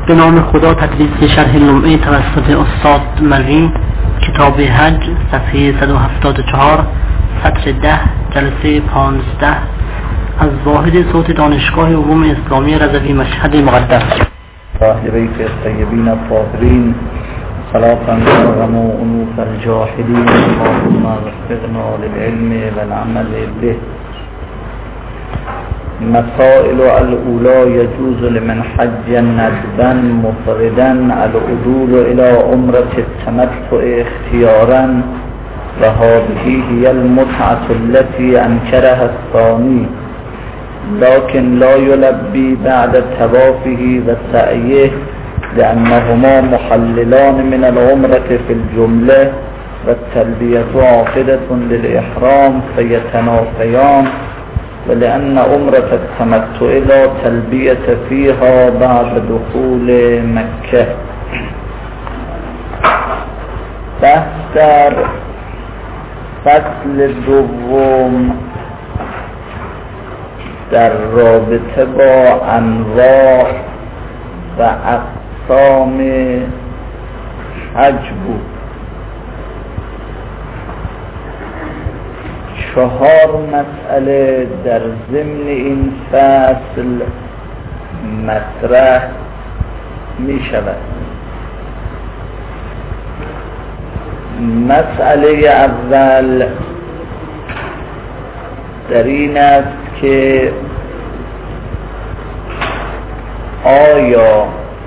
به نام خدا. تدریس شرح لمعه توسط استاد مری، کتاب حج، صفحه 174، سطر 10، جلسه 15، از واحد صوت دانشگاه علوم اسلامی رضوی مشهد مقدس. اهل بیت الطیبین الطاهرین، صلاة ترغم انوف الجاهلین، اللهم وفقنا للعلم والعمل به. مسائل الاولی يجوز لمن حج ندبا مفردا العدول الى عمرة التمتع اختيارا وهذه هي المتعة التي انكرها الثاني، لكن لا يلبي بعد توافه وسعيه لأنهما محللان من العمرة في الجملة، والتلبية عاقدة للإحرام فيتنافيان، ولأن عمرة التمتع لا تلبية فيها بعد دخول مكة. بحث در فصل دوم در رابطه با انواع و اقسام حج بود. 4 مسئله در ضمن این فصل مطرح می شود. مسئله اول در این است که آیا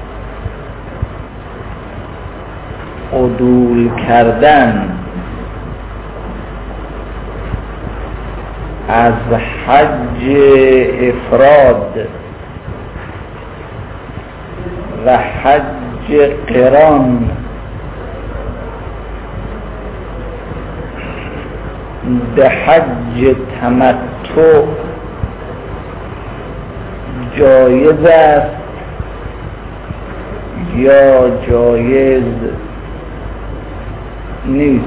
عدول کردن از حج افراد و حج قران به حج تمتع جایز است یا جایز نیست؟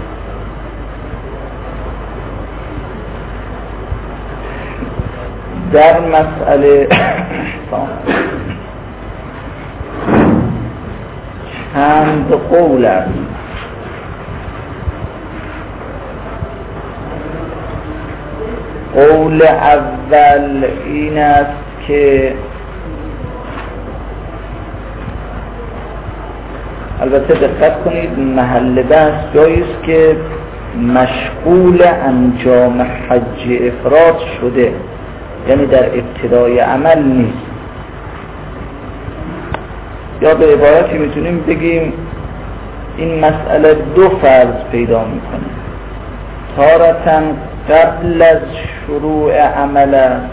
در مسئله چند قول است. قول اول این است که البته دقت کنید، محل بحث جایی است که مشغول انجام حج افراد شده، یعنی در ابتدای عمل نیست. یا به عبارتی میتونیم بگیم این مسئله 2 فرض پیدا میکنه. تارةً قبل از شروع عمل است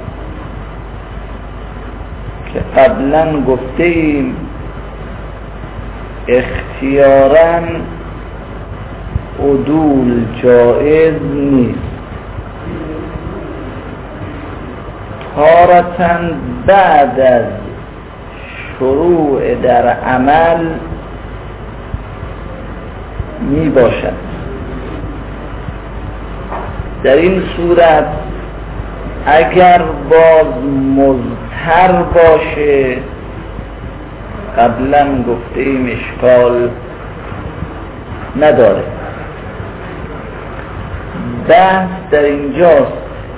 که قبلا گفته ایم اختیاراً عدول جایز نیست. تارةً بعد از شروع در عمل می باشد. در این صورت اگر باز مضطر باشه، قبلا گفته ایم اشکال نداره. بحث در اینجاست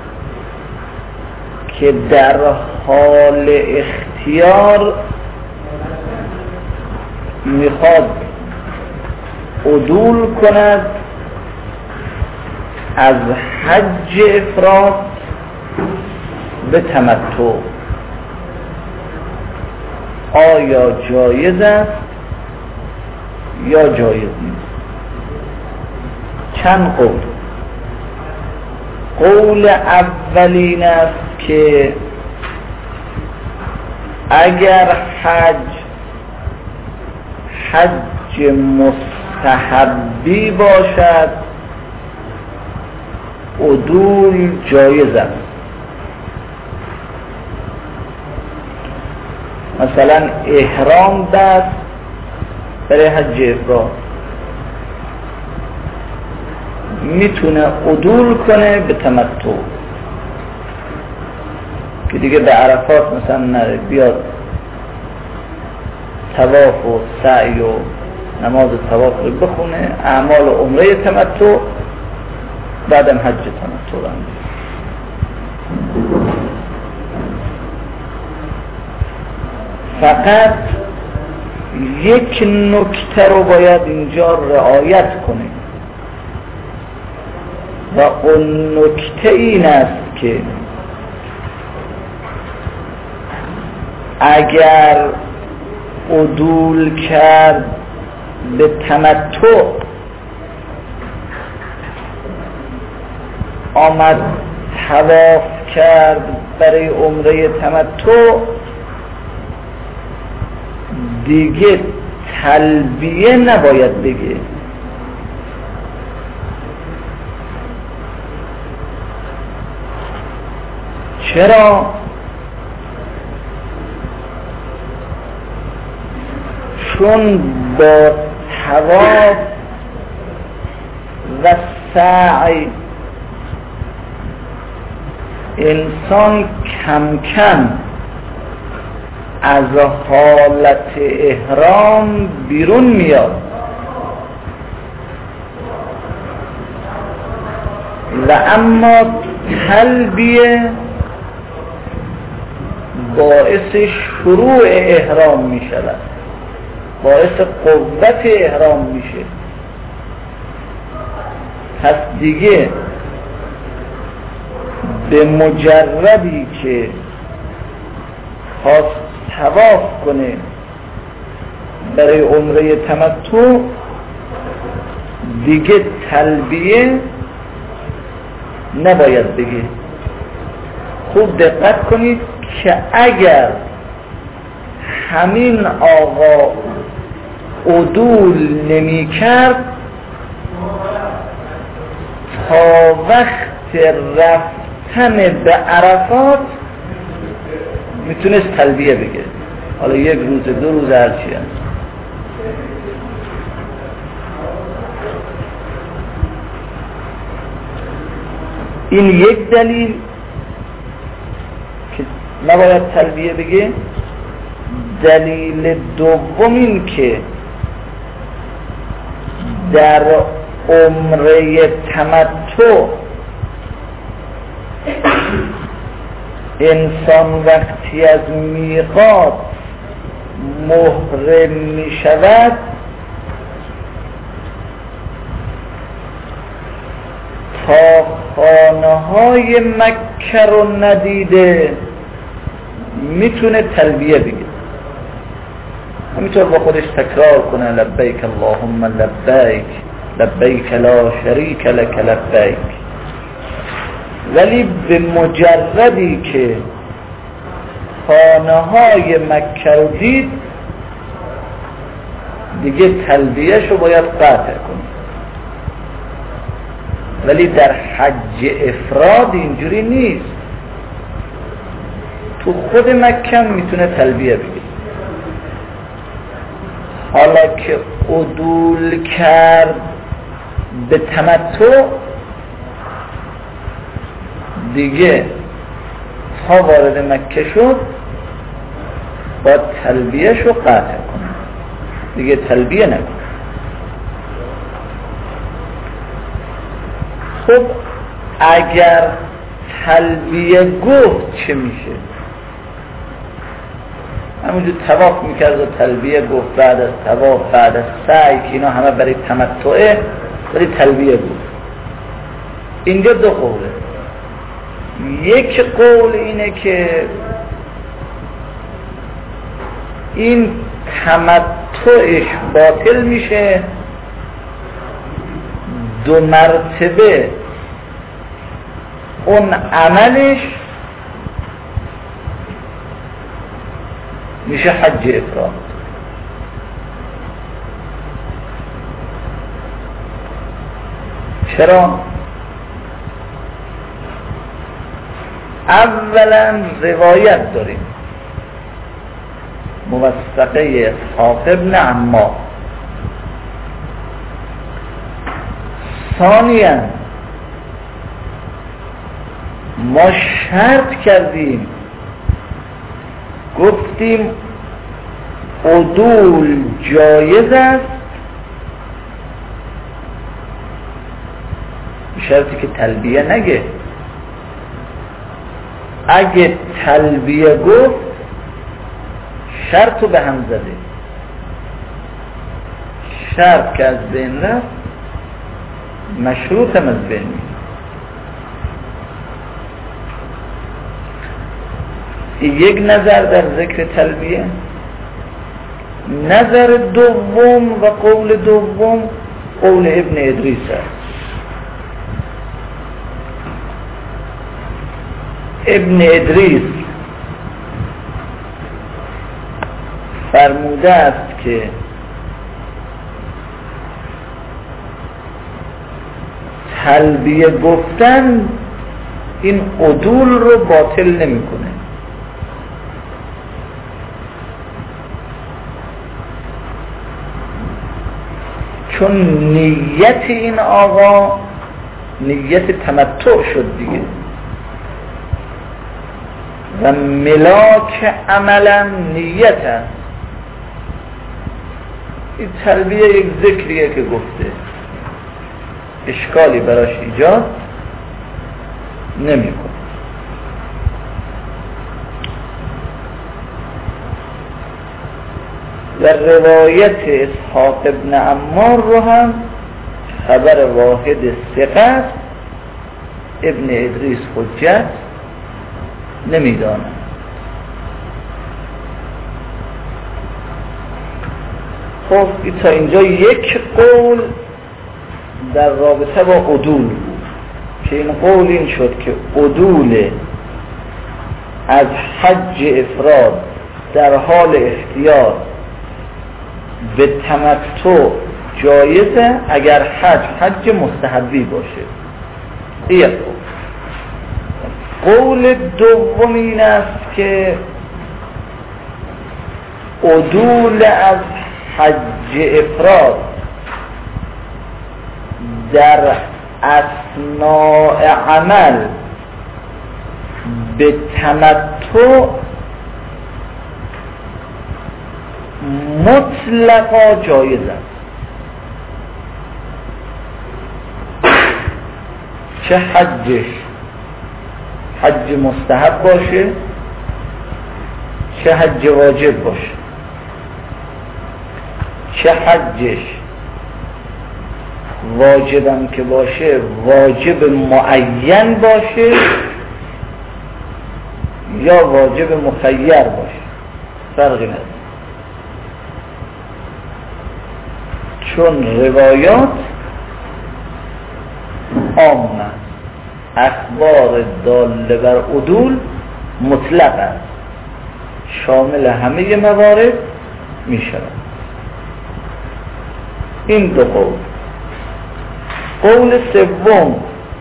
که در حال اختیار میخواد عدول کند از حج افراد به تمتع. آیا جایز است یا جایز نیست؟ چند قول. قول اولین است که اگر حج مستحبی باشد عدول جایز است. مثلا احرام دست برای حج افراد میتونه عدول کنه به تمتع، که دیگه به عرفات مثلا نره، بیاد طواف و سعی و نماز طواف رو بخونه، اعمال عمره تمتع، بعدم حج تمتع رو انجام. فقط یک نکته رو باید اینجا رعایت کنیم و اون نکته این است که اگر عدول کرد به تمتع، آمد طواف کرد برای عمره تمتع، دیگه تلبیه نباید بگه. چرا؟ چون با طواف و سعی انسان کم کم از حالت احرام بیرون میاد و اما تلبیه باعث شروع احرام می شود، باعث قوت احرام میشه. پس دیگه به مجردی که خواست طواف کنه برای عمره تمتع، دیگه تلبیه نباید بگه. خوب دقت کنید که اگر همین آقا عدول نمی کرد، تا وقت رفتن به عرفات میتونست تلبیه بگه، حالا یک روز دو روز هرچی هست. این یک دلیل که نباید تلبیه بگه. دلیل دوم این که در عمره تمتع انسان وقتی از میقات محرم می شود، تا خانه های مکه رو ندیده میتونه تلبیه بگه، همینطور با خودش تکرار کنه لبیک اللهم لبیک لبیک لا شریک لک لبیک. ولی به مجردی که خانه های مکه رو دید، دیگه تلبیهش رو باید قطع کنه. ولی در حج افراد اینجوری نیست، تو خود مکه میتونه تلبیه بگه. حالا که عدول کرد به تمتع، دیگه تا وارد مکه شد باید تلبیهش رو قطع کنه، دیگه تلبیه نکنه. خب اگر تلبیه گفت چه میشه؟ همونجور طواف میکرد و تلبیه گفت، بعد از طواف بعد از سعی که اینا همه برای تمتعه، ولی تلبیه گفت. اینجا دو قوله. یک قول اینه که این تمتعش باطل میشه، دو مرتبه اون عملش میشه حج افراد. چرا؟ اولا روایت داریم موثقه اسحاق ابن عمار. ثانیا ما شرط کردیم، گفتیم عدول جایز است شرطی که تلبیه نگه. اگه تلبیه گفت شرطو به هم زده، شرط که از بین رفت مشروط هم از بین میره. یک نظر در ذکر تلبیه. نظر دوم و قول دوم قول ابن ادریس است. ابن ادریس فرموده است که تلبیه گفتن این عدول رو باطل نمیکنه. چون نیت این آقا نیت تمتع شد دیگه و ملاک عملا نیت است. این تلبیه یک ذکریه که گفته، اشکالی براش ایجاد نمی‌کنه. در روایت اسحاق ابن عمار رو هم خبر واحد ثقه ابن ادریس حجت نمیدانه. خب تا اینجا یک قول در رابطه با عدول بود که این قول این شد که عدول از حج افراد در حال احتیاط به تمتع جایزه اگر حج مستحبی باشه. یک قول دوم این است که عدول از حج افراد در اثناء عمل به تمتع مطلقا جایز است. چه حجش حج مستحب باشه چه حج واجب باشه، چه حجش واجبم که باشه واجب معین باشه یا واجب مخیر باشه، فرقی نداره. چون روایات عام است، اخبار داله بر عدول مطلق است، شامل همه موارد می شود. این دو قول. قول سوم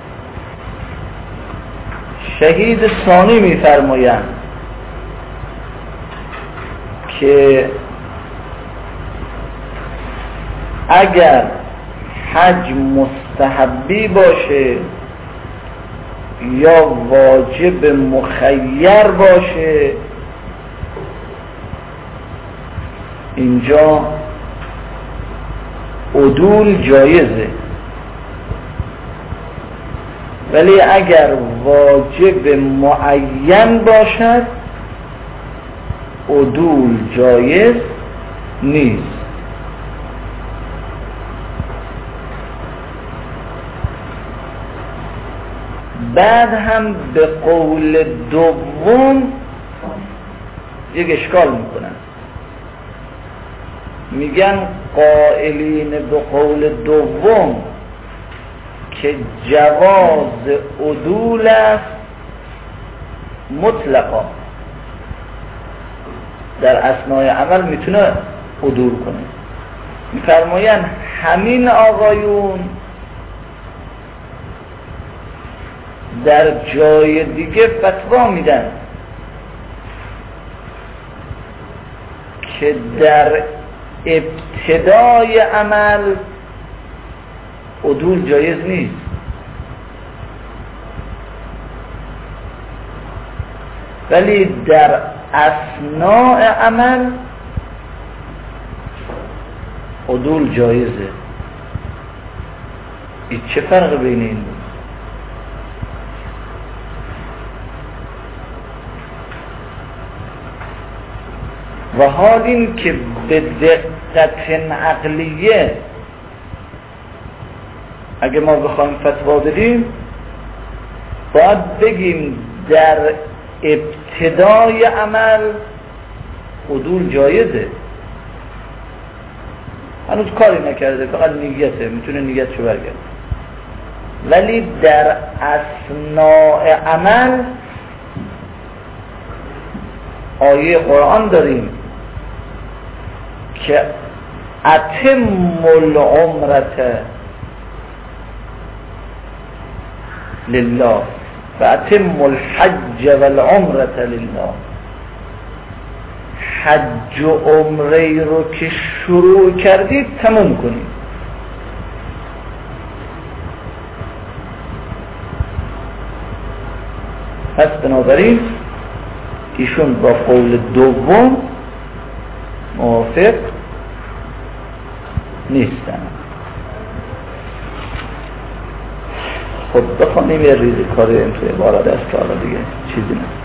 شهید ثانی می فرمایند که اگر حج مستحبی باشه یا واجب مخیر باشه اینجا عدول جایزه، ولی اگر واجب معین باشد عدول جایز نیست. بعد هم به قول دوم یک اشکال میکنن، میگن قائلین به قول دوم که جواز عدول است مطلقا، در اثناء عمل میتونه عدول کنه. میفرماین همین آقایون در جای دیگه فتوا میدن که در ابتدای عمل عدول جایز نیست، ولی در اثناء عمل عدول جایزه. این چه فرق بین این بود؟ و حال این که به دقت عقلیه اگه ما بخوایم فتوا بدیم باید بگیم در ابتدای عمل عدول جایزه، هنوز کاری نکرده، فقط نیته، میتونه نیتشو برگرده، ولی در اثناء عمل آیه قرآن داریم که اتم العمرة لله و اتم الحج والعمرة لله. حج و عمره رو که شروع کردید تموم کنید. پس بنابراین ایشون با قول دوم موافق نیستن. خب بخوانیم یه ریزی کاری این توی عبارت است که حالا دیگه چیزی نه.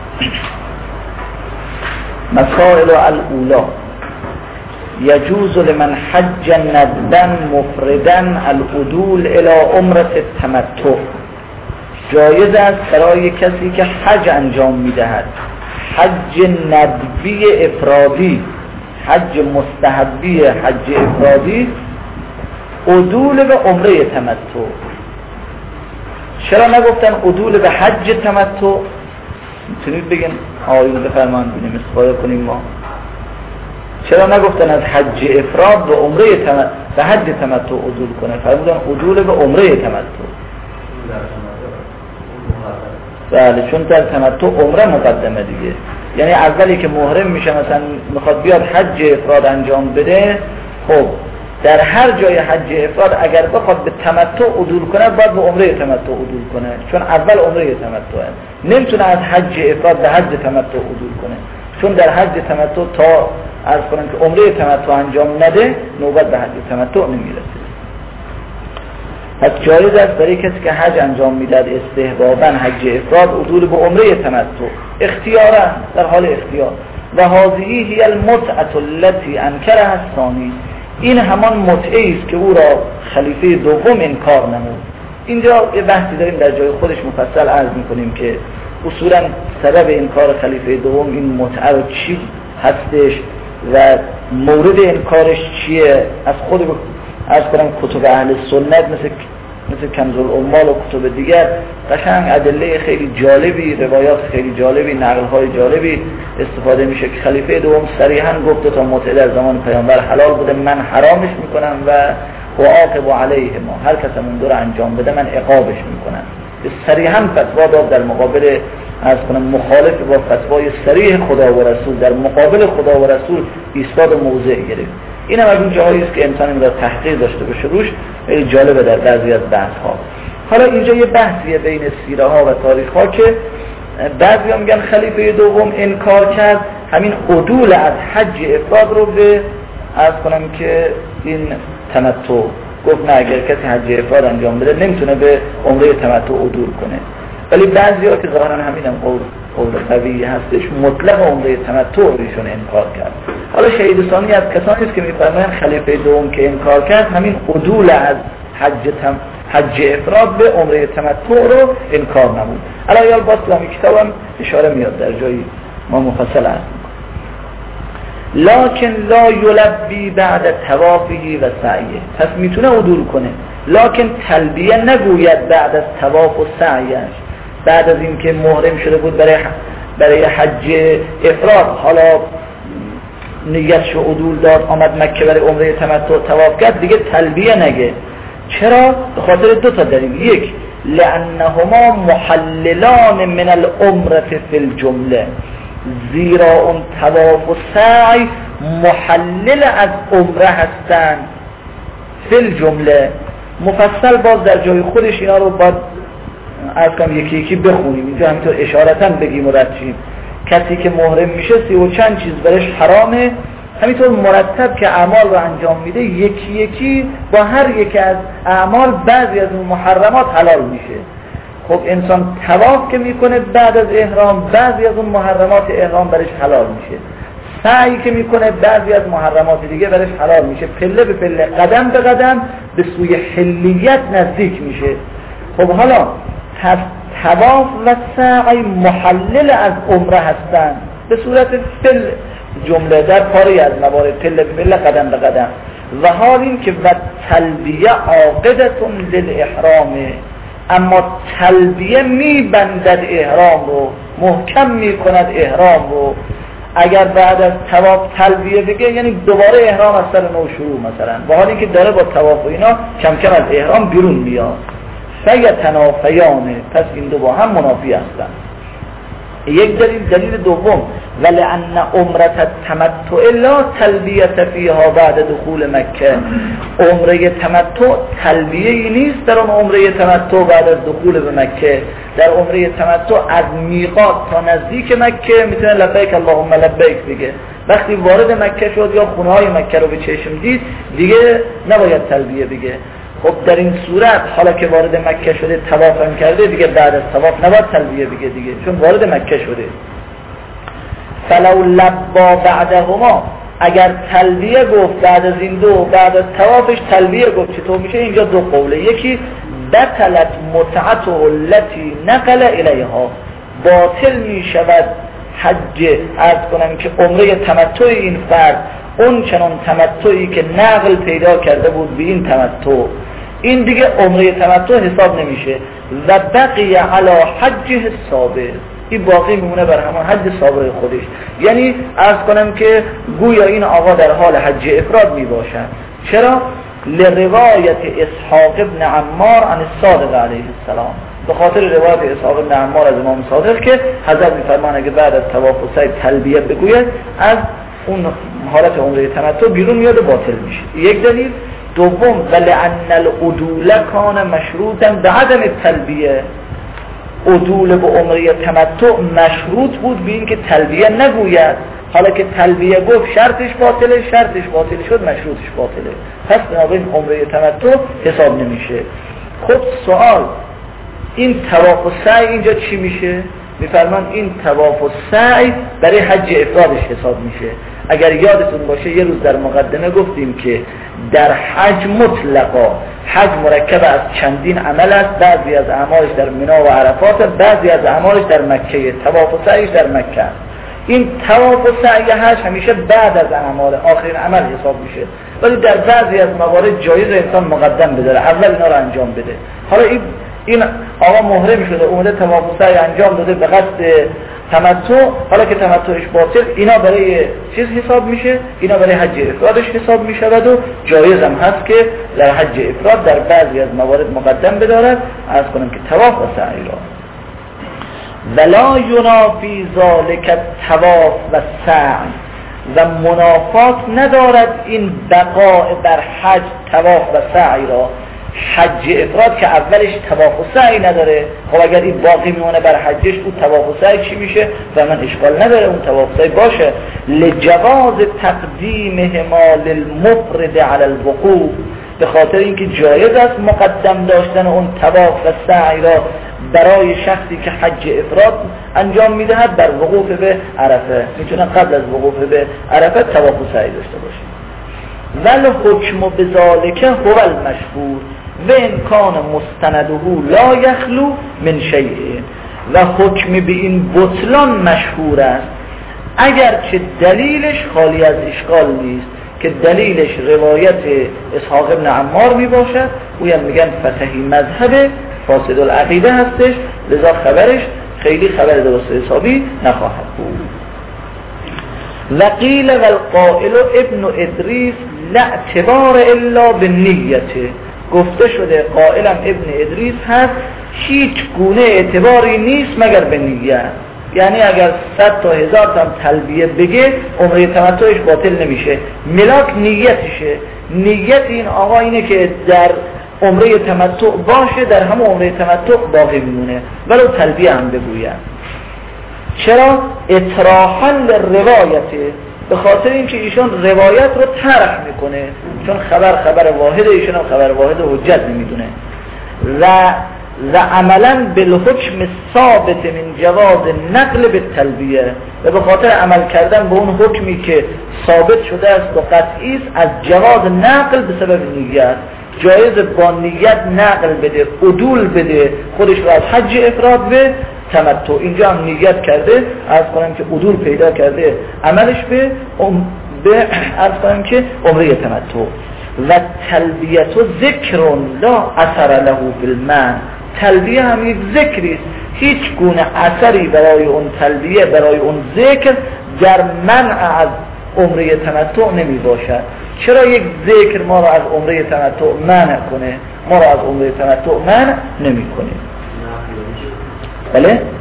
مسائل الاولا یجوز لمن حج ندبا مفردا العدول الى عمرة التمتع. جایز است برای کسی که حج انجام میدهد، حج ندبی افرادی، حج مستحبی، حج افرادی، عدول به عمره تمتع. چرا نگفتن عدول به حج تمتع؟ میتونید بگین آیون بفرمان بینیم استفاده کنیم ما. چرا نگفتن از حج افراد به عمره به حج تمتع عدول کنه؟ فرمودن عدول به عمره تمتع. بله، چون در تمتع عمره مقدمه دیگه. یعنی اولی که محرم میشه مثلا میخواد بیاد حج افراد انجام بده، خب در هر جای حج افراد اگر بخواد به تمتع عدول کنه باید به عمره تمتع عدول کنه، چون اول عمره تمتع نمیتونه از حج افراد به حج تمتع عدول کنه، چون در حج تمتع تا عرض کنم که عمره تمتع انجام نده نوبت به حج تمتع نمیرسه. پس جایز است برای کسی که حج انجام میدهد استحباباً حج افراد عدول به عمره تمتع اختیارا، در حال اختیار. و هذه هی المتعة التي انکرها الثانی. این همان متعه است که او را خلیفه دوم انکار نمود. اینجا یه بحثی داریم در جای خودش مفصل عرض میکنیم که اصولا سبب انکار خلیفه دوم این متعه رو چی هستش و مورد انکارش چیه. از خود عرض کنم کتب اهل سنت مثل کنز العمال و کتب دیگر قشنگ ادله خیلی جالبی، روایات خیلی جالبی، نقل‌های جالبی استفاده میشه که خلیفه دوم صریحاً گفته تا متعه در زمان پیامبر حلال بوده، من حرامش میکنم و عاقب علیه ما، هر کس من دور انجام بده من عقابش میکنم. صریحاً فتوا داد در مقابل عرض کنم مخالف با فتوای صریح خدا و رسول، در مقابل خدا و رسول ایستاد و موضع گرفت. این هم از اون جاهایی است که انسان این را تحقیق داشته باشه روش، خیلی جالبه در بعضی از بحث ها. حالا اینجا یه بحثیه بین سیره ها و تاریخ ها که بعضی ها میگن خلیفه دوم انکار کرد همین عدول از حج افراد رو به عرض کنم که این تمتع، گفت نه اگر کسی حج افراد انجام بده نمیتونه به عمره تمتع عدول کنه. ولی بعضی ها که ظاهرا همین هم قول قوی هستش مطلق عمره تمتع ایشون انکار کرد. حالا شهید ثانی از کسانی است که میفرمایند خلیفه دوم که انکار کرد همین عدول از حج افراد به عمره تمتع رو انکار نمود. الان باز تو همین کتاب هم اشاره میاد در جایی ما مفصل هست. لکن لا یلبی بعد توافه و سعیه. پس میتونه عدول کنه لکن تلبیه نگوید بعد از طواف و سعیش، بعد از اینکه محرم شده بود برای حج افراد حالا نیتش رو عدول داد آمد مکه برای عمره تمتع طواف کرد دیگه تلبیه نگه. چرا؟ به خاطر دو تا دلیل. یک، لانهما محللان من العمره فی الجمله، زیرا اون طواف و سعی محلل از عمره هستند فی الجمله. مفصل باز در جای خودش اینا رو باید از کم یکی یکی بخونیم، اینجا همینطور اشارتاً بگیم و رد شیم. کسی که محرم میشه 30 و چند چیز برش حرامه، همینطور مرتب که اعمال رو انجام میده یکی یکی با هر یک از اعمال بعضی از اون محرمات حلال میشه. خب انسان طواف که میکنه بعد از احرام بعضی از اون محرمات احرام برش حلال میشه، سعی که میکنه بعضی از محرمات دیگه برش حلال میشه، پله به پله قدم به قدم به سوی حلیت نزدیک میشه. خب حالا طواف و سعی محلل از عمره هستن به صورت فل جمله در پاره از موارد، پله به پله قدم به قدم. و حال این که و تلبیه عاقدتون للاحرامه، اما تلبیه میبندد احرام رو، محکم میکند احرام رو. اگر بعد از طواف تلبیه بگه یعنی دوباره احرام از سر نو شروع مثلا، با حالی که داره با طواف و اینا کم کم از احرام بیرون میاد. فیتنافیانه، پس این دو با هم منافی هستن. یک دلیل دوم ولأن عمرة التمتع لا تلبیه فیها بعد دخول مکه، عمره تمتع تلبیه ای نیست در اون عمره تمتع بعد از دخول به مکه. در عمره تمتع از میقات تا نزدیک مکه میتونه لبیک اللهم لبیک بگه، وقتی وارد مکه شد یا خونه های مکه رو به چشم دید دیگه نباید تلبیه بگه. خب در این صورت حالا که وارد مکه شده طواف هم کرده دیگه بعد از طواف نباید تلبیه بگه دیگه، چون وارد مکه شده. فلو لبا بعدهما، اگر تلبیه گفت بعد از این دو، بعد از طوافش تلبیه گفت، چطور میشه؟ اینجا دو قوله. یکی بطلت متعته التي نقل الیها، باطل میشود حج عرض کنم که عمره تمتع این فرد اون چنان تمتعی که نقل پیدا کرده بود به این تمتع، این دیگه عمره تمتع حساب نمیشه. و بقی علی حجه السابق، این باقی میمونه بر همان حج سابق خودش. یعنی عرض کنم که گویا این آقا در حال حج افراد میباشد. چرا؟ لروایت اسحاق ابن عمار عن الصادق علیه السلام، به خاطر روایت اسحاق ابن عمار از امام صادق که حضرت میفرمان اگه بعد از طواف و سعی تلبیه بگوید از اون حالت عمره تمتع بیرون میاد و باطل میشه. یک دلیل. دوم ولأن العدول کان مشروطا بعدم التلبیه، عدول به عمره تمتع مشروط بود به این که تلبیه نگوید. حالا که تلبیه گفت شرطش باطله، شرطش باطل شد مشروطش باطله، پس بنابراین عمره تمتع حساب نمیشه. خب سوال، این طواف و سعی اینجا چی میشه؟ میفرمان این طواف و سعی برای حج افرادش حساب میشه. اگر یادتون باشه یه روز در مقدمه گفتیم که در حج مطلقا حج مرکب از چندین عمل است، بعضی از اعمالش در منی و عرفات، بعضی از اعمالش در مکه، طواف و سعیش در مکه. این طواف و سعی حج همیشه بعد از اعمال آخرین عمل حساب میشه، ولی در بعضی از موارد جایز انسان مقدم بداره، اول اینا رو انجام بده. حالا این آقا محرم شده اومده طواف و سعی انجام داده به قصد تمتع، حالا که تمتعش باطل اینا برای چیز حساب میشه، اینا برای حج افرادش حساب میشود و جایز هم هست که در حج افراد در بعضی از موارد مقدم بدارد. عرض کنم که طواف و سعی را ولا ینافی ذالک الطواف و سعی، و منافات ندارد این بقاء بر حج طواف و سعی را. حج افراد که اولش طواف و سعی نداره، خب اگر این باقی میمونه بر حجش اون طواف و سعی چی میشه؟ و من اشکال نداره اون طواف و سعی باشه. لجواز تقدیمهما للمفرد علی الوقوف، به خاطر اینکه جایز است مقدم داشتن اون طواف و سعی را برای شخصی که حج افراد انجام میدهد بر وقوف به عرفه، میتونه قبل از وقوف به عرفه طواف و سعی داشته باشه. ول حکم بذالک هو المشهور و امکان مستنده لا یخلو من شیء، و حکم به این بطلان مشهور است اگرچه دلیلش خالی از اشکال نیست، که دلیلش روایت اسحاق ابن عمار می باشد، اویم میگن فتحی مذهب فاسد العقیده هستش، لذا خبرش خیلی خبر درست حسابی نخواهد بود. وقیل والقائل ابن ادریس لا اعتبار الا بالنیته، گفته شده قائلم ابن ادریس هست هیچ گونه اعتباری نیست مگر به نیت، یعنی اگر 100 تا 1000 تا تلبیه بگه عمره تمتعش باطل نمیشه، ملاک نیتشه. نیت این آقا اینه که در عمره تمتع باشه، در همون عمره تمتع باقی میمونه ولو تلبیه هم بگوید. چرا؟ اطراحا للروایت، به خاطر اینکه ایشون روایت رو طرح میکنه، چون خبر واحد، ایشون هم خبر واحد حجت نمیدونه و عملا بالحکم ثابت من جواز نقل به تلبیه، و به خاطر عمل کردن به اون حکمی که ثابت شده است و قطعی است از جواز نقل به سبب نیت، جایز با نیت نقل بده، عدول بده خودش رو از حج افراد به تمتع. اینجا هم نیت کرده، عرض کنم که عدول پیدا کرده عملش به عرض کنم که عمره تمتع. و تلبیه ذکر لا اثر له بالمنع، تلبیه هم یک ذکری است، هیچ گونه اثری برای اون تلبیه، برای اون ذکر در منع از عمره تمتع نمی باشد. چرا یک ذکر ما را از عمره تمتع منع کنه؟ ما را از عمره تمتع منع نمی کنه. بله؟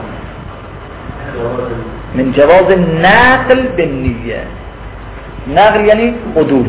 من جواز نقل به نیه، نقل یعنی عدول.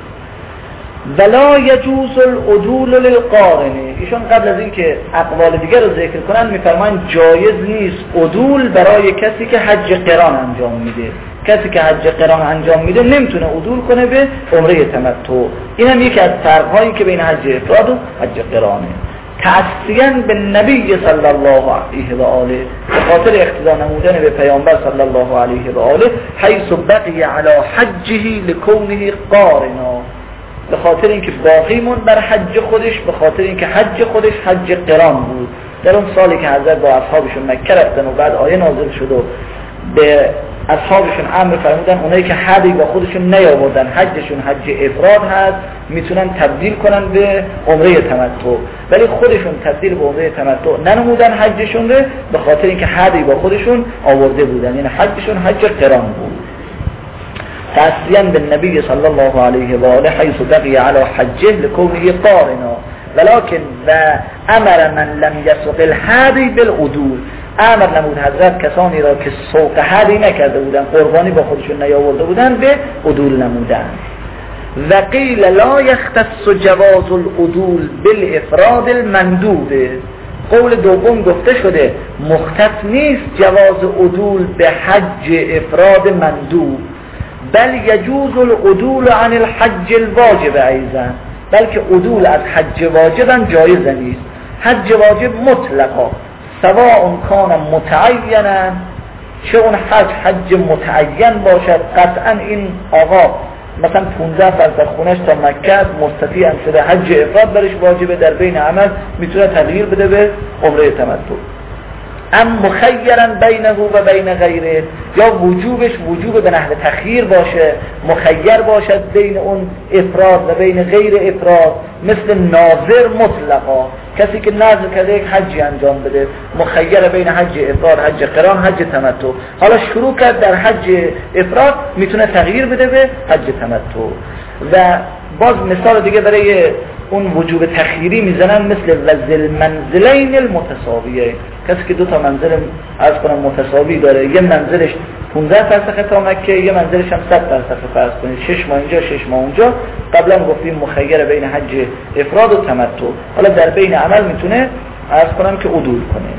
ولا یجوز العدول للقارن، ایشون قبل از اینکه اقوال دیگر رو ذکر کنن میفرمایند جایز نیست عدول برای کسی که حج قران انجام میده. کسی که حج قران انجام میده نمیتونه عدول کنه به عمره تمتع. این هم یکی از فرق‌هایی که بین حج افراد و حج قرانه. تأسیاً به نبی صلی الله علیه و آله، به خاطر اقتدا نمودن به پیامبر صلی الله علیه و آله، حیث بقی علی حجه لکونه قارنا، به خاطر اینکه باقی موند بر حج خودش، به خاطر اینکه حج خودش حج قران بود. در اون سالی که حضرت با اصحابشون مکه رفتن و بعد آیه نازل شد و به اصحابشون امر فرمودن اونایی که حدی با خودشون نیاوردن، حجشون حج افراد هست، میتونن تبدیل کنن به عمره تمتع، ولی خودشون تبدیل به عمره تمتع ننمودن حجشون رو، به خاطر اینکه حدی با خودشون آورده بودن، یعنی حجشون حج قران بود. تأسیاً بالنبی صلی الله علیه و آله حیث بقی علی حجه لکونه قارنا، ولكن و امر من لم یسق الهدی بالعدول، امر نمود حضرت کسانی را که سوق هدی نکرده بودن، قربانی با خودشون نیاورده بودن، به عدول نمودن. و قیل لا یختص جواز العدول بالافراد المندوب، قول دوم گفته شده مختص نیست جواز عدول به حج افراد مندوب، بل یجوز العدول عن الحج الواجب ایضا، بلکه عدول از حج واجب جایز نیست. حج واجب مطلقا سواء کان متعینا، چه اون حج متعین باشد، قطعا این آقا مثلا 15 فرسخ خونش تا مکه است، مستطیع شده حج افراد برش واجبه، در بین عمل میتونه تغییر بده به عمره تمتع. ام مخیرن بینه و بین غیره، یا وجوبش وجوب به نحو تخییر باشه، مخیر باشد بین اون افراد و بین غیر افراد، مثل ناظر مطلقا، کسی که نظر کرده یک حجی انجام بده، مخیر بین حج افراد، حج قران، حج تمتع. حالا شروع کرد در حج افراد، میتونه تغییر بده به حج تمتع. و باز مثال دیگه برای اون وجوب تخییری میزنن، مثل وزل منزلین المتساویه، کسی که دو تا منزل عرض کنم متساوی داره، یه منزلش 15 فرسخ تا مکه، یه منزلش هم 100 فرسخ فرض کنید، 6 ماه اینجا 6 ماه اونجا، قبلا گفتیم مخیر بین حج افراد و تمتع، حالا در بین عمل میتونه عرض کنم که عدول کنه.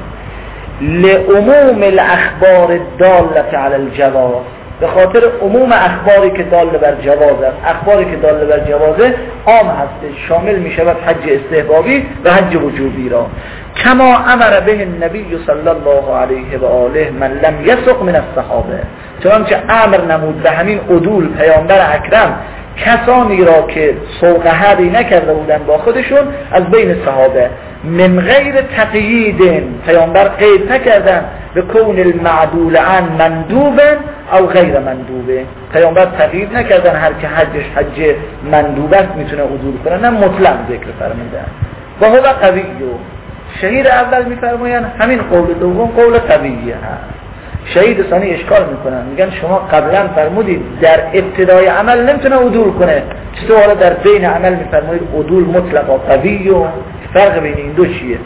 لعموم الاخبار الداله علی الجواز، به خاطر عموم اخباری که دال بر جواز است، اخباری که دال بر جوازه عام هست، شامل می شود حج استحبابی و حج وجوبی را. کما امر به النبی صلی الله علیه و آله من لم یسق من الصحابه، چنانچه امر نمود به همین عدول پیامبر اکرم کسانی را که سوق هدی نکرده بودن با خودشون از بین صحابه، من غیر تقیید، پیامبر قید نکردن به کون المعدول عن مندوب او غیر مندوبه، پیامبر تقیید نکردن هر که حجش حج مندوب است میتونه عدول کنه، نه مطلق ذکر فرمودن. و هو قوی، شهید اول میفرمایند همین قول دوم قول قویه هست. شهید ثانی اشکال میکنن، میگن شما قبلا فرمودید در ابتدای عمل نمیتونه عدول کنه، چطور حالا در بین عمل میفرمایید عدول مطلق و قوی؟ و فرق بین این دو چیه؟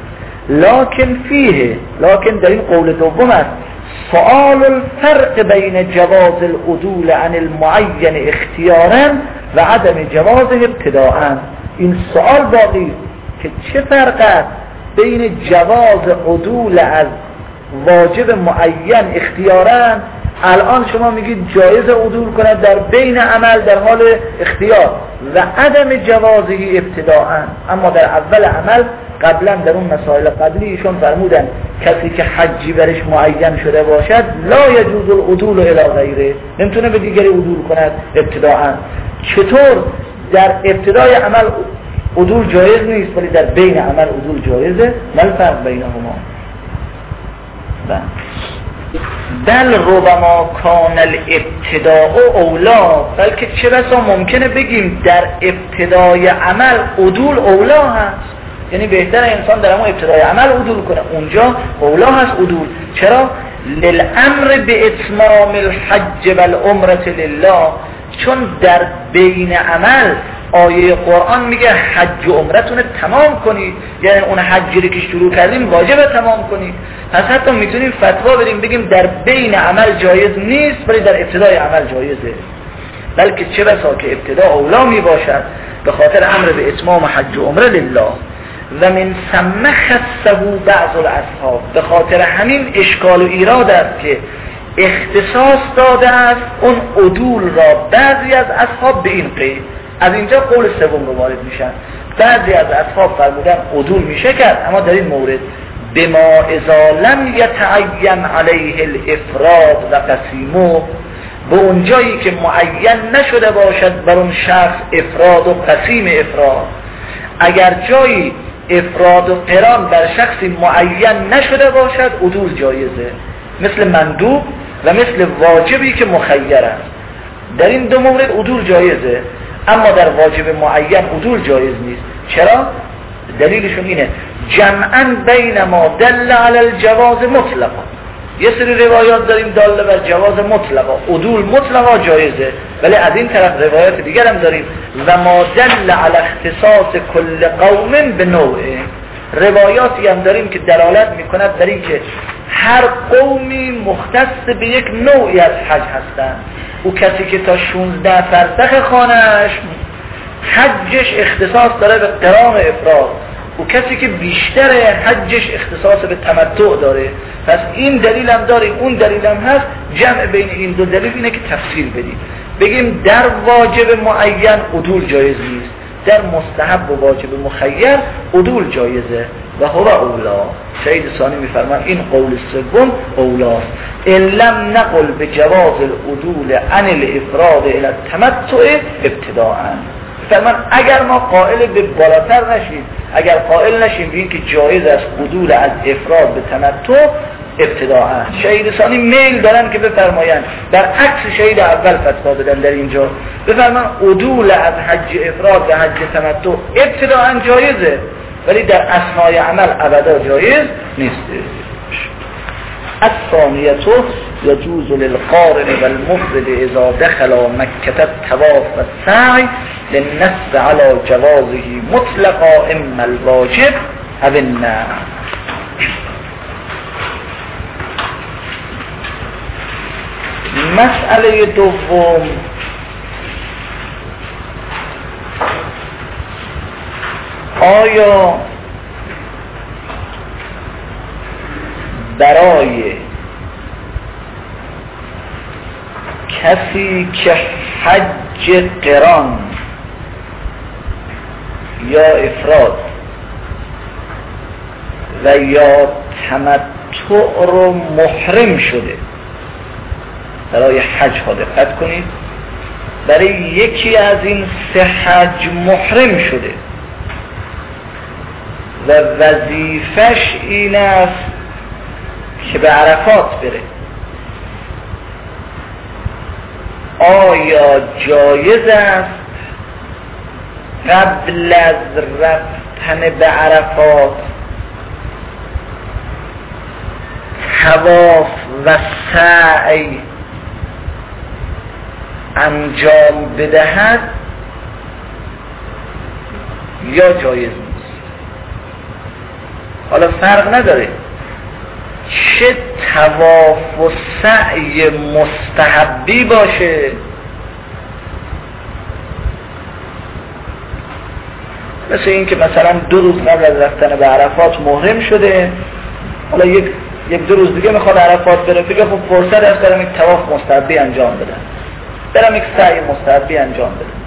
لکن در این قول دوم است سؤال الفرق بین جواز العدول عن المعین اختیارا و عدم جواز ابتداء. این سؤال باقی که چه فرق است بین جواز عدول از واجب معین اختیارا الان شما میگید جایز عدول کند در بین عمل در حال اختیار و عدم جوازی ابتداء، اما در اول عمل قبلا در اون مسائل قبلی ایشون فرمودن کسی که حجی برش معین شده باشد لا یجوز العدول الی غیره، نمیتونه به دیگری عدول کند ابتداء. چطور در ابتدای عمل عدول جایز نیست ولی در بین عمل عدول جایزه؟ ما الفرق بینهما؟ بل ربما کان الابتداء اولا، بلکه چه بسا ممکنه بگیم در ابتدای عمل عدول اولا هست، یعنی بهتر انسان در همون ابتدای عمل عدول کنه، اونجا اولا هست عدول. چرا؟ للامر به اتمام الحج والعمره لله، چون در بین عمل آیه قرآن میگه حج و عمرتون تمام کنید، یعنی اون حجی رو که شروع کردیم واجبه تمام کنید. پس حتی میتونیم فتوا بدیم بگیم در بین عمل جایز نیست ولی در ابتدای عمل جایزه، بلکه چه بسا که ابتدا اولا میباشد به خاطر امر به اتمام حج و عمره لله و من ثم خصه بعض الاصحاب، به خاطر همین اشکال و ایراد است که اختصاص داده است اون عدول را بعضی از اصحاب به این قید. از اینجا قول سوم رو وارد میشن. بعضی از اصحاب فرمودن عدول میشه کرد، اما در این مورد بما اذا لم یتعین علیه الافراد و قسیمو، به اونجایی که معین نشده باشد بر اون شخص افراد و قسیم افراد. اگر جایی افراد و قران بر شخصی معین نشده باشد عدول جایزه، مثل مندوب و مثل واجبی که مخیر است. در این دو مورد عدول جایزه، اما در واجب معین عدول جایز نیست. چرا؟ دلیلشون اینه جمعاً بین ما دل علی الجواز مطلقا، یه سری روایات داریم داله بر جواز مطلقا، عدول مطلقا جایزه، ولی از این طرف روایات دیگر هم داریم و ما دل علی اختصاص کل قوم به نوعه، روایاتی هم داریم که دلالت میکند بر این که هر قومی مختص به یک نوعی از حج هستند. او کسی که تا 16 فرسخ خانهش حجش اختصاص داره به قران افراد، او کسی که بیشتر حجش اختصاص به تمتع داره. پس این دلیل هم داریم اون دلیل هم هست، جمع بین این دو دلیل اینه که تفسیر بدیم، بگیم در واجب معین عدول جایز نیست، در مستحب و واجب مخیر عدول جایزه و هو اولا. شهید ثانی میفرمان این قول سوم اولاست. ان لم نقل به جواز العدول عن الافراد الى التمتع ابتداء، فرمان اگر ما قائل به بالاتر نشیم، اگر قائل نشیم به این که جایز است عدول از افراد به تمتع ابتداء، شهید ثانی میل دارن که بفرمایند در عکس شهید اول فتوا بدن، در اینجا بفرمان عدول از حج افراد به حج تمتع ابتداء جایزه ولی در اثنای عمل ابدا جایز نیست. الثانیه یجوز للقارن والمفرد اذا دخل مکه الطواف والسعی للنص على جوازه مطلقا اما الواجب او النهی. مسئله دوم آیا برای کسی که حج قران یا افراد و یا تمتع رو محرم شده، برای حج ها دقت کنید، برای یکی از این سه حج محرم شده و وظیفش این است که به عرفات بره، آیا جایز است قبل از رفتن به عرفات طواف و سعی انجام بدهد یا جایز نیست؟ حالا فرق نداره چه طواف و سعی مستحبی باشه، مثل این که مثلا 2 روز قبل از رفتن به عرفات محرم شده، حالا یک یک دو روز دیگه میخواد عرفات بره، بگه خب فرصت هست برم یک طواف مستحبی انجام بدم، برم یک سعی مستحبی انجام بدم.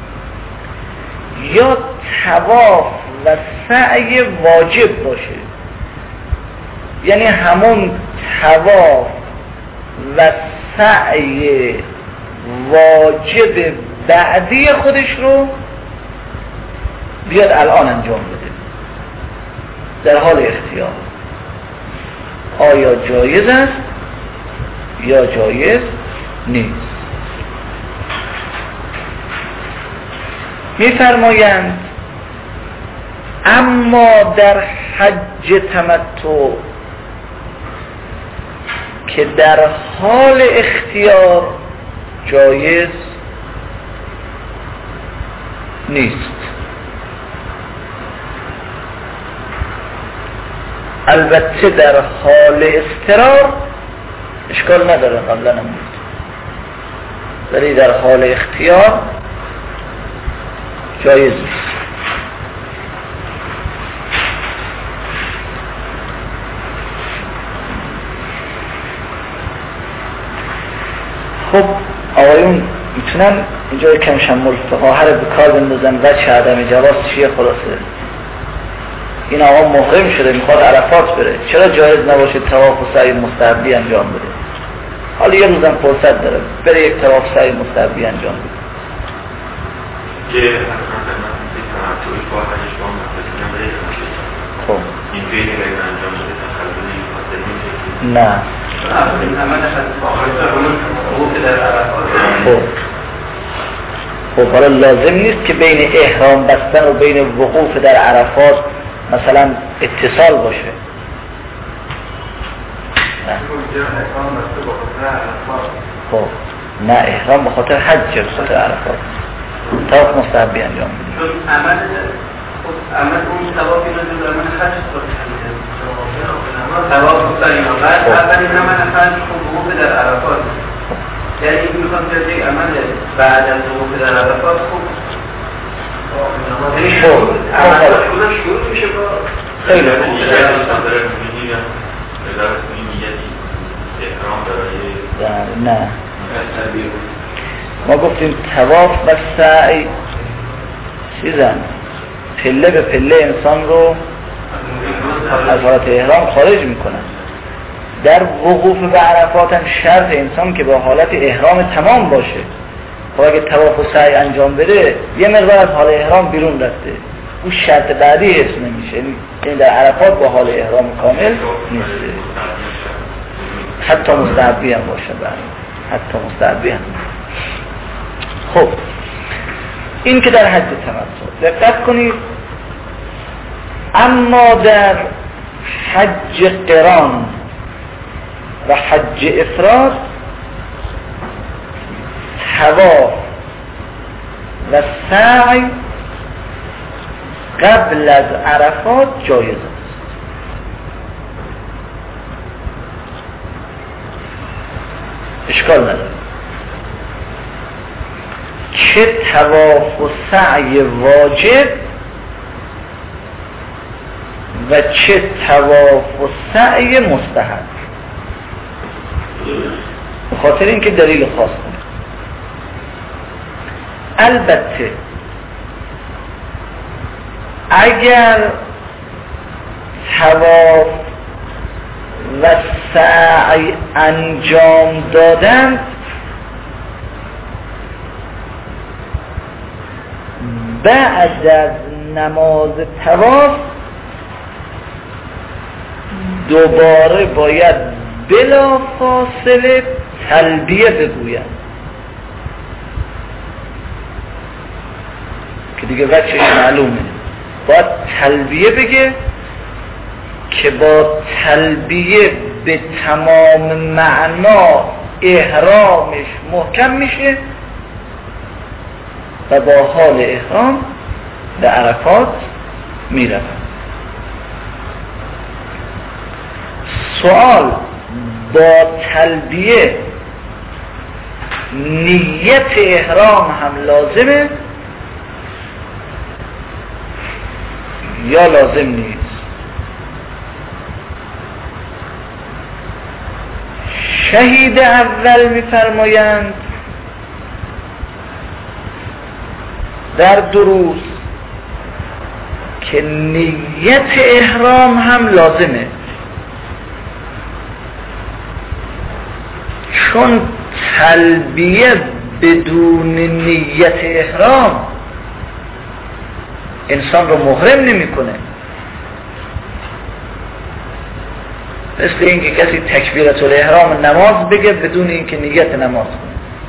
یا طواف و سعی واجب باشه، یعنی همون طواف و سعی واجب بعدی خودش رو بیاد الان انجام بده در حال اختیار. آیا جایز است یا جایز نیست؟ می‌فرمایند اما در حج تمتع که در حال اختیار جایز نیست. البته در حال اضطرار اشکال نداره، قبلا هم بود، ولی در حال اختیار جایز نیست. خب آقایون میتونن اینجا کم شمول فقاهه رو به کار بندازن و چه عدم جواز چیه؟ خلاصه این آقا محرم شده میخواد عرفات بره، چرا جایز نباشه طواف و سعی مستحبی انجام بده؟ حالا یه روزم فرصت داره بره یک طواف سعی مستحبی انجام بده. خب نه خب حالا لازم نیست که بین احرام بستن و بین وقوف در عرفات مثلا اتصال باشه. نه خب نه، احرام به خاطر حج، به خاطر عرفات طواف مستحبی انجام میده. عمل اون ثوابی رو در من حج ثواب سعی بعد اولین عمل حج وقوف در عرفات، یعنی این میخواد که یک عمل بعد از وقوف در عرفات خوب یعنی عمل شروع میشه با خیلی نه ما گفتیم طواف و سعی چیزن پله به پله انسان رو از حالت احرام خارج میکنن. در وقوف به عرفات هم شرط انسان که با حالت احرام تمام باشه. خب اگه طواف و سعی انجام بده یه مقدار از حال احرام بیرون رفته، اون شرط بعدی حساب نمیشه، یعنی در عرفات با حال احرام کامل نیست، حتی مستحبی هم باشه، حتی مستحبی هم. خب این که در حج تمتع دقت کنید. اما در حج قران و حج افراد طواف و سعی قبل از عرفات جایز است. اشکال نداره چه طواف و سعی واجب و چه طواف و سعی مستحب، به خاطر اینکه دلیل خاص کنه. البته اگر طواف و سعی انجام دادن بعد از نماز طواف دوباره باید بلا فاصله تلبیه بگوید که دیگه وجهش معلومه. باید تلبیه بگه که با تلبیه به تمام معنا احرامش محکم میشه و با حال احرام به عرفات میرفت. سوال با تلبیه نیت احرام هم لازمه یا لازم نیست؟ شهید اول میفرمایند در دروس که نیت احرام هم لازمه، چون تلبیه بدون نیت احرام انسان رو محرم نمیکنه. مثل اینکه کسی تکبیرت الاحرام نماز بگه بدون اینکه نیت نماز کنه،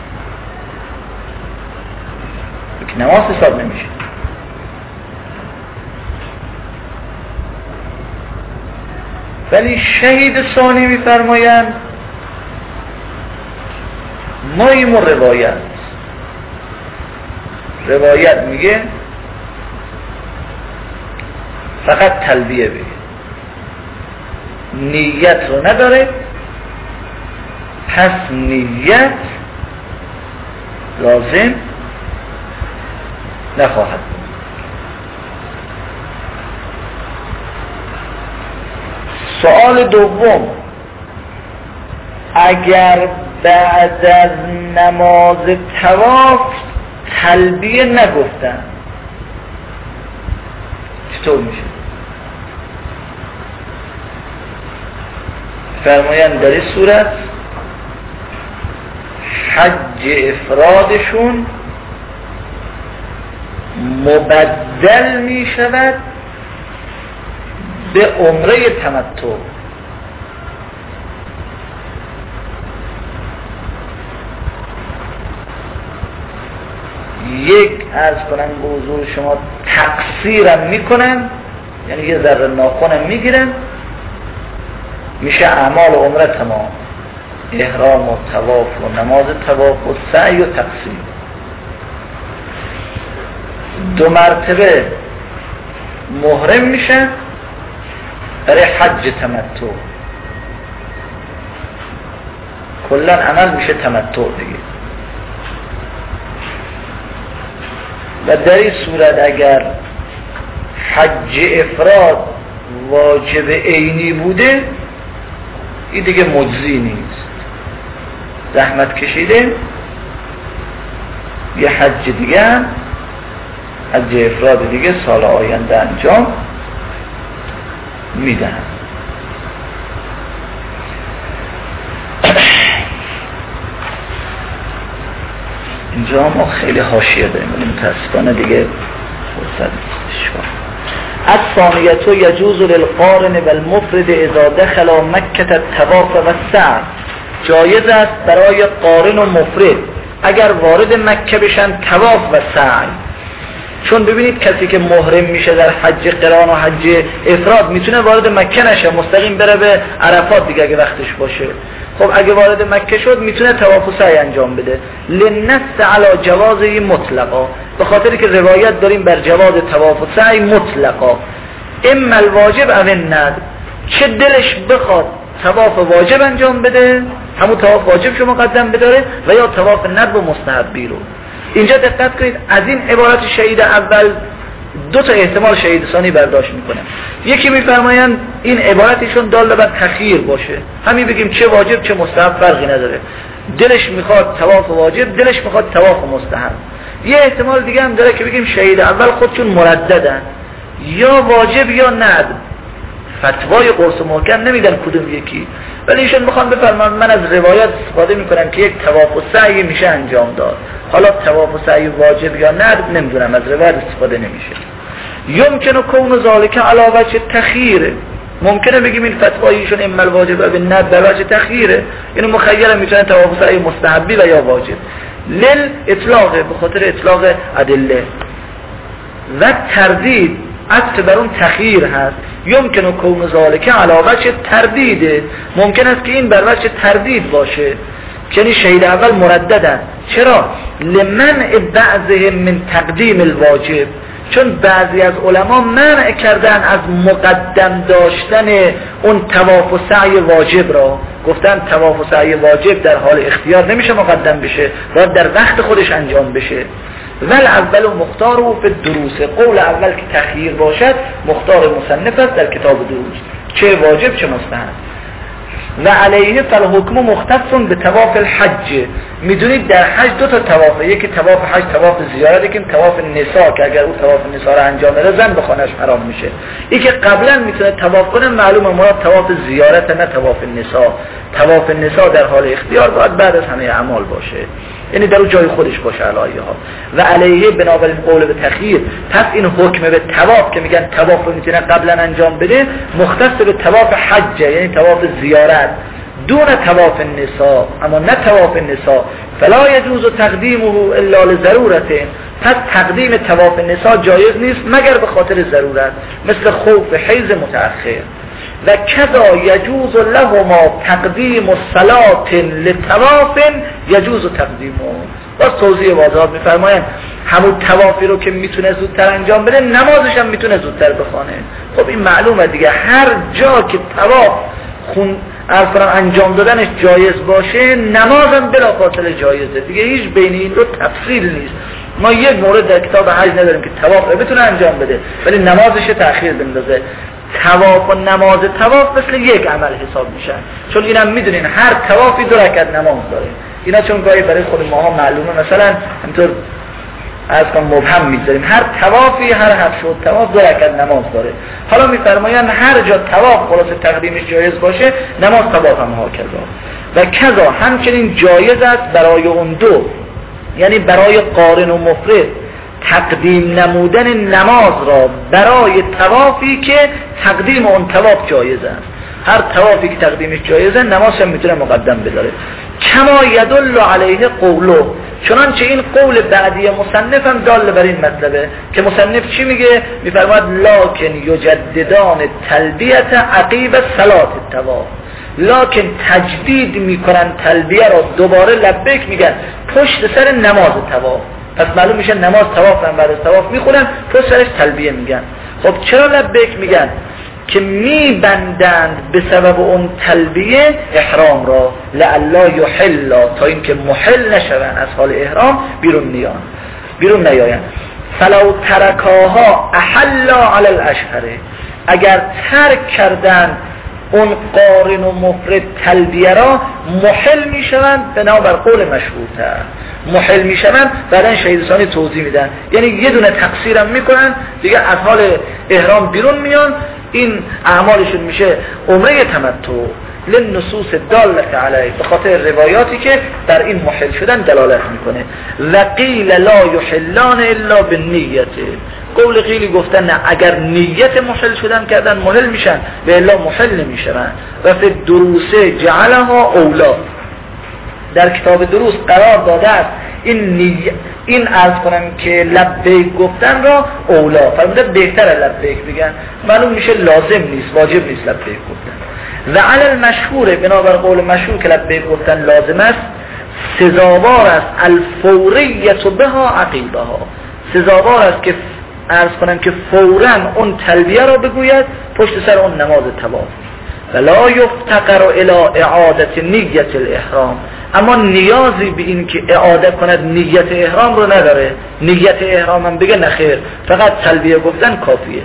که نماز حساب نمیشه. ولی شهید ثانی میفرمایند ما این روایت میگه فقط تلبیه بگه، نیت رو نداره، پس نیت لازم نخواهد بود. سوال دوم، اگر بعد از نماز طواف تلبیه نگفتن چطور میشه؟ فرمایند در این صورت حج افرادشون مبدل می شود به عمره تمتع. یک عرض کنن به حضور شما تقصیرم میکنن، یعنی یه ذره ناخونم میگیرن، میشه اعمال عمره تمام، احرام و طواف و نماز طواف و سعی و تقصیر. دو مرتبه محرم میشن برای حج تمتع، کلا عمل میشه تمتع دیگه. و در این صورت اگر حج افراد واجب عینی بوده، این دیگه مجزی نیست، زحمت کشیده یه حج دیگه هم، حج افراد دیگه سال آینده انجام میدن. اینجا ما خیلی حاشیه داریم ولی متاسفانه دیگه فرصت نیستش. الثانیة یجوز للقارن والمفرد اذا دخل مکة الطواف و السعی، جایز است برای قارن و مفرد اگر وارد مکه بشن طواف و سعی. چون ببینید کسی که محرم میشه در حج قران و حج افراد میتونه وارد مکه نشه، مستقیم بره به عرفات دیگه اگه وقتش باشه. خب اگه وارد مکه شد میتونه طواف و سعی انجام بده. لنص علی جوازه مطلقا، به خاطری که روایت داریم بر جواز طواف و سعی مطلقا، اما الواجب او الندب، چه دلش بخواد طواف واجب انجام بده، همون طواف واجب شما مقدم بداره، و یا طواف ندب و مستحبی رو. اینجا دقت کنید، از این عبارت شهید اول دو تا احتمال شهید ثانی برداشت میکنه. یکی میفرمایند این عبارتشون دال بر تخییر باشه، همین بگیم چه واجب چه مستحب فرقی نداره، دلش میخواد طواف واجب، دلش میخواد طواف مستحب. یه احتمال دیگه هم داره که بگیم شهید اول خودشون مرددن، یا واجب یا ندب، فتوای قرص محکم نمیدن کدوم یکی، ولی ایشون میخوان بفرمان من از روایت استفاده میکنم که یک طواف و سعی میشه انجام داد. حالا طواف و سعی واجب یا ندب نمیدونم، از روایت استفاده نمیشه. یمکنه کون ذالک علی وجه تخییر، ممکنه بگیم این فتوای ایشون اما الواجب و ندب به وجه تخییره، یعنی مخیر میتونه طواف و سعی مستحبی و یا واجب، لل اطلاق، به خاطر اطلاق ادله. و تردید عطف بر اون تخییر هست، یمکنه کون ذالک علی وجه تردیده، ممکن است که این بر وجه تردید باشه، یعنی شهید اول مرددن. چرا؟ لمنع بعضهم من تقدیم الواجب، چون بعضی از علما منع کردن از مقدم داشتن اون طواف و سعی واجب را، گفتن طواف و سعی واجب در حال اختیار نمیشه مقدم بشه، باید در وقت خودش انجام بشه. ول اول و مختار و به دروس، قول اول که تخییر باشد مختار مصنف است در کتاب دروس، چه واجب چه مستحب. و علیه فالحکم مختص به طواف الحج. میدونید در حج دو تا طوافه، یکی طواف حج طواف زیارت، یکی طواف نساء که اگر او طواف نساء رو انجام بده زن به خانه‌اش حرام میشه. یکی قبلا میتونه طواف کنه، معلومه مراد طواف زیارت نه طواف نساء. طواف نساء در حال اختیار باید بعد از همه اعمال باشه، یعنی در اون جای خودش باشه علایه ها. و علیه بنابراین قول به تخییر، پس این حکم به طواف که میگن طواف رو میتونه قبلا انجام بده مختص به طواف حج، یعنی طواف زیارت دون طواف النساء، اما نه طواف النساء. فلا یجوز تقدیمه الا لضرورت، پس تقدیم طواف النساء جایز نیست مگر به خاطر ضرورت، مثل خوف حیض متأخر. و کذا یجوز لهما تقدیم الصلاة لطواف یجوز تقدیمه. باز توضیح واضح میفرمایند همون طوافی رو که میتونه زودتر انجام بده نمازش هم میتونه زودتر بخونه. خب این معلومه دیگه، هر جا که طواف انجام دادنش جایز باشه نمازم بلافاصله جایزه دیگه، هیچ بین این دو تفصیل نیست. ما یک مورد در کتاب حج نداریم که طواف رو بتونه انجام بده ولی نمازش تأخیر بندازه. طواف و نماز طواف مثل یک عمل حساب میشن، چون اینم میدونین هر طوافی 2 رکعت نماز داره. اینا چون گاهی برای خود ماها معلومه، مثلا همینطور از کم مبهم میذاریم، هر طوافی هر 7 طواف 2 رکعت نماز داره. حالا میفرمایند هر جا طواف خلاص تقدیمش جایز باشه نماز طواف هم ها کذا. و کذا همچنین جایز است برای اون دو، یعنی برای قارن و مفرد تقدیم نمودن نماز را برای طوافی که تقدیم اون طواف جایز است. هر طوافی که تقدیمش جایزه نماز هم میتونه مقدم بذاره. کما یدل علیه قوله، چنانچه این قول بعدی مصنف هم دال بر این مطلبه که مصنف چی میگه؟ میفرماید لکن یجددان تلبیت عقیب صلات الطواف، لکن تجدید میکنن تلبیه را دوباره لبیک میگن پشت سر نماز طواف. پس معلوم میشه نماز طواف هم بعد از طواف میخونن پشت سرش تلبیه میگن. خب چرا لبیک میگن؟ که میبندند به سبب اون تلبیه احرام را، لعلا یحلا، تا اینکه محل نشوند از حال احرام بیرون نیاین. فلو ترکاها احلا علی الاشهر، اگر ترک کردن اون قارن و مفرد تلبیه را محل میشوند بنابر قول مشهورتر. محل میشوند بعدن شهید ثانی توضیح میدن، یعنی یه دونه تقصیرم میکنن دیگه از حال احرام بیرون میان، این اعمالشون میشه عمره تمتع للنصوص دالت علیه، به خاطر روایاتی که در این محل شدن دلالت میکنه. و قیل لا یحلان الا بالنیت، قول قیلی گفتن نه اگر نیت محل شدن کردن محل میشن و الا محل نمیشن. و فی دروسه جعلها اولا، در کتاب دروس قرار داده است این عرض کنم که لبیک گفتن را اولا، فرموده بهتره لبیک بگن، معلوم میشه لازم نیست واجب نیست لبیک گفتن. و علی المشهور، بنابر قول مشهور که لبیک گفتن لازم است، سزاوار است الفوریت بها عقیبها، سزاوار است که عرض کنم که فوراً اون تلبیه را بگوید پشت سر اون نماز طواف. ولا یفتقر الی اعاده نیت الاحرام، اما نیازی به این که اعاده کند نیت احرام رو نداره، نیت احرام هم بگه نخیر فقط تلبیه گفتن کافیه.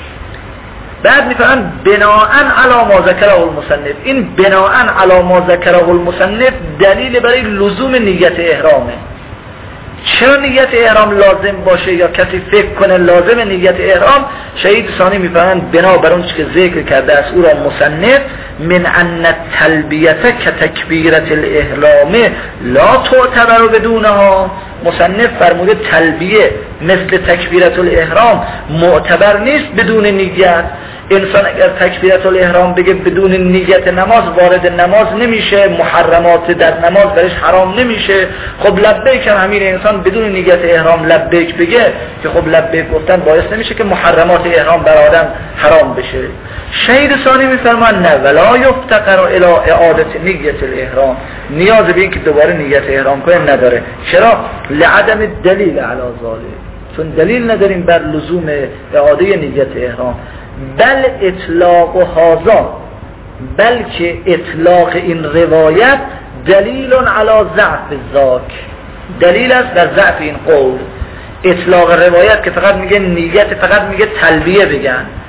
بعد میفهمن بناءً علی ما ذکره المصنف، این بناءً علی ما ذکره المصنف دلیل برای لزوم نیت احرامه. چرا نیت احرام لازم باشه یا کسی فکر کنه لازم نیت احرام؟ شهید ثانی میفهمند بنا بر اون چیزی که ذکر کرده است او را مصنف من ان التلبیه کتکبیرة الاحرام لا تعتبر بدونها، مصنف فرموده تلبیه مثل تکبیرة الاحرام معتبر نیست بدون نیت. انسان اگر تکبیرة الاحرام بگه بدون نیت نماز وارد نماز نمیشه، محرمات در نماز برش حرام نمیشه. خب لبیک هم همین انسان بدون نیت احرام لبیک بگه که خب لبیک گفتن باعث نمیشه که محرمات احرام بر آدم حرام بشه. شهید ثانی میفرمان نه ولا یفتقر الی اعاده نیت الاحرام، نیاز به این که دوباره نیت احرام کنه نداره. چرا؟ لعدم دلیل علی ذلک، چون دلیل نداریم بر لزوم اعاده نیت احرام. بل اطلاق و هازا، بلکه اطلاق این روایت دلیل علی ضعف ذاک، دلیل است در ضعف این قول. اطلاق روایت که فقط میگه نیت، فقط میگه تلبیه بگن،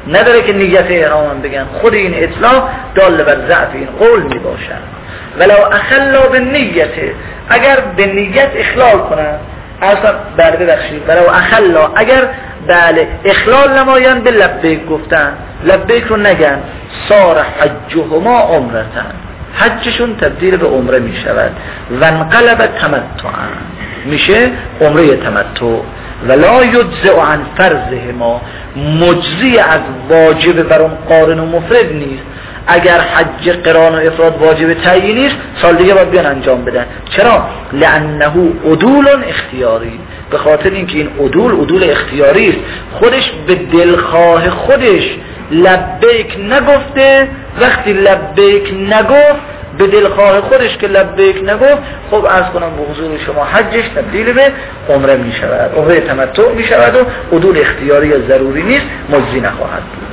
نداره که نیت احرام بگن. خود این اطلاق دال بر ضعف این قول می باشد. ولو اخلا به نیت، اگر به نیت اخلال کنن، اصلا بله ببخشید، ولو اخلا اگر بله اخلال نمایان به لبیک گفتن، لبیک رو نگن، صار حجهما عمرتن، حجشون تبدیل به عمره می شود. و انقلب تمتعا، میشه عمره تمتع. ولا یجزع عن فرضهما، مجزی از واجب بر اون قارن و مفرد نیست. اگر حج قران و افراد واجب تعیینی است، سال دیگه باید بیان انجام بدن. چرا؟ لانه عدول اختیاری، به خاطر اینکه این عدول اختیاری است. خودش به دلخواه خودش لبیک نگفته. وقتی لبیک نگفت، به دلخواه خودش که لبیک نگفت، خب عرض کنم به حضور شما حجش تبدیل به عمره می شود، عمره تمتع می شود و عدول اختیاری ضروری نیست، مجزی نخواهد بود.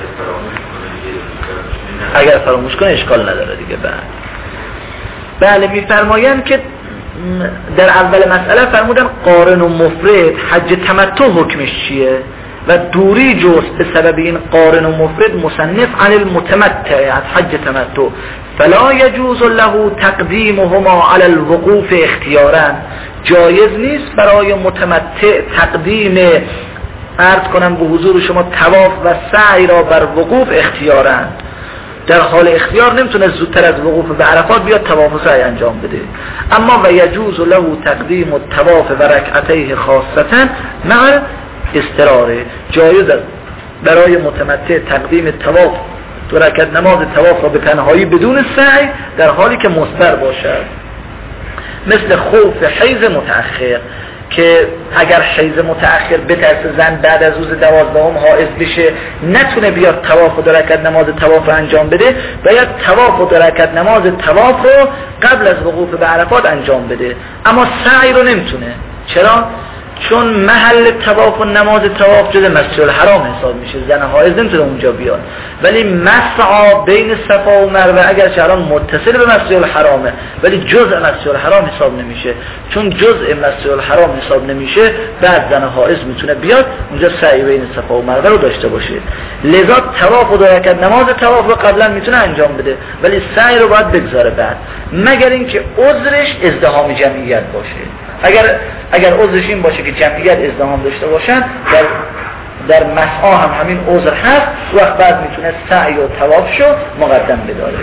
اگر فراموش کنه اشکال نداره دیگه. بله میفرمایند که در اول مسئله فرمودن قارن و مفرد حج تمتع حکمش چیه و دوری جست به سبب این قارن و مفرد مصنف عن المتمتع از حج تمتع، فلا یجوز له تقدیمهما علی الوقوف اختیارا، جایز نیست برای متمتع تقدیم عرض کنم به حضور شما طواف و سعی را بر وقوف اختیارا. در حال اختیار نمیتونه زودتر از وقوف به عرفات بیاد طواف و سعی انجام بده. اما و یجوز له تقدیم الطواف و رکعتیه خاصتا مع استراره، جایز است برای متمتع تقدیم طواف و رکعت نماز طواف را به تنهایی بدون سعی در حالی که مستر باشد، مثل خوف حیض متأخر که اگر حیض متأخر بترسه زن بعد از روز 12 حائض بشه نتونه بیاد طواف و دو رکعت نماز طواف رو انجام بده، باید طواف و دو رکعت نماز طواف رو قبل از وقوف به عرفات انجام بده، اما سعی رو نمیتونه. چرا؟ چون محل طواف و نماز طواف جز مسجد الحرام حساب میشه، زن حائض نمیتونه اونجا بیاد. ولی مسعی بین صفا و مروه اگر الان متصل به مسجد الحرامه ولی جزء مسجد الحرام حساب نمیشه، چون جزء مسجد الحرام حساب نمیشه، بعد زن حائض میتونه بیاد اونجا سعی بین صفا و مروه رو داشته باشه. لذا طواف و دو رکعت نماز طواف رو قبلا میتونه انجام بده ولی سعی رو باید بگذاره بعد، مگر اینکه عذرش ازدحام جمعیت باشه. اگر عذرش این باشه که جمعیت ازدحام داشته باشن، در مسعی هم همین عذر هست، وقت بعد میتونه سعی و طواف شو مقدم بداره.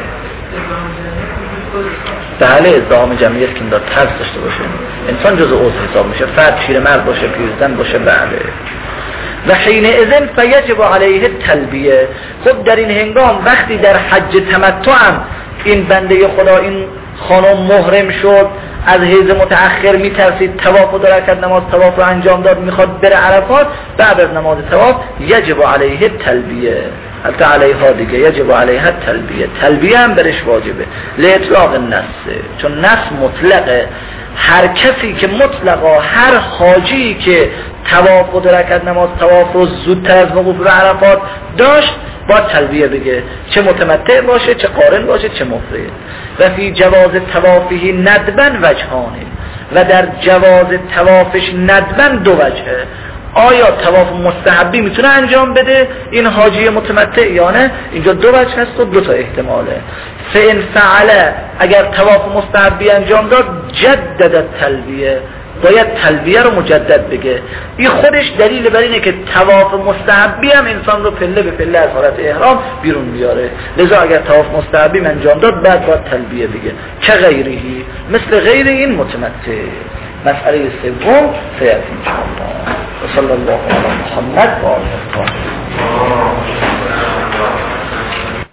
بله ازدحام جمعیت که این دار ترس داشته باشه، انسان جز عذر حساب میشه، فرد شیر مرد باشه، پیرزن باشه. بله و حین اذن فیجب علیه تلبیه. خب در این هنگام وقتی در حج تمتع هم این بنده خدا این خانم محرم شد، از حیض متأخر میترسید، طواف و دو رکعت نماز طواف رو انجام داد، میخواد بره عرفات، بعد از نماز طواف یجب علیه تلبیه، حتی علیها دیگه یجب علیها تلبیه، تلبیه هم برش واجبه لاطلاق النص، چون نص مطلقه. هر کسی که مطلقا هر حاجی که طواف و دو رکعت نماز طواف رو زودتر از وقوف به عرفات داشت باید تلبیه بگه، چه متمتع باشه، چه قارن باشه، چه مفرد. و فی جواز طوافه ندبن وجهانه، و در جواز طوافش ندبن دو وجهه. آیا طواف مستحبی میتونه انجام بده این حاجی متمتع یا نه؟ اینجا دو وجه هست و دو تا احتماله. فإن فعل، اگر طواف مستحبی انجام داد، جدد تلبیه، باید تلبیه رو مجدد بگه. این خودش دلیل بر اینه که طواف مستحبی هم انسان رو پله به پله از حالت احرام بیرون بیاره. لذا اگر طواف مستحبی انجام داد بعد باید تلبیه بگه، که غیرهی، مثل غیر این متمتع. مسئله سوم سیأتی انشاءالله. صلی الله علی محمد و آله.